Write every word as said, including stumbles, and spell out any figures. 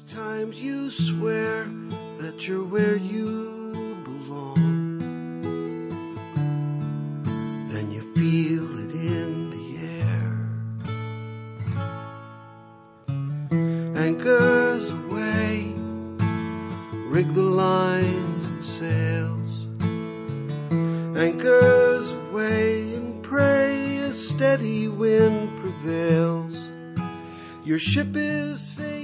Times you swear that you're where you belong, then you feel it in the air. Anchors away, rig the lines and sails. Anchors away and pray a steady wind prevails. Your ship is safe